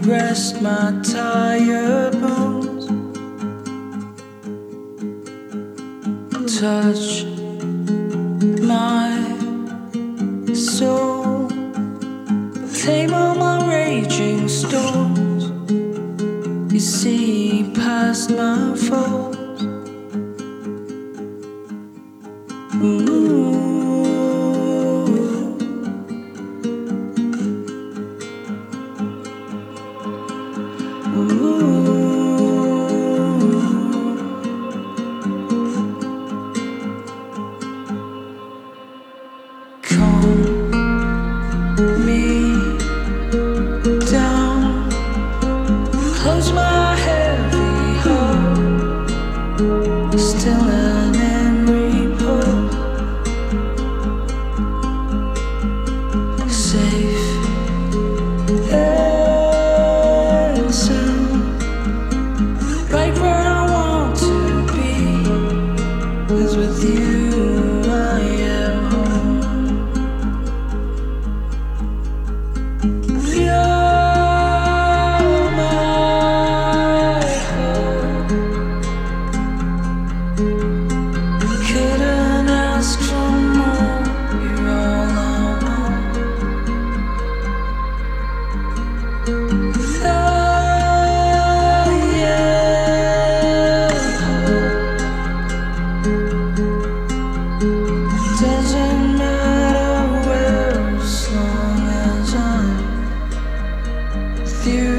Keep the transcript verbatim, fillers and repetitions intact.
rest my tired bones. Touch my soul, tame all my raging storms. You see past my faults. Ooh. Still an memory pole, safe and sound, right where I want to be, 'cause with you I am home. You're doesn't matter where, as long as I'm with you.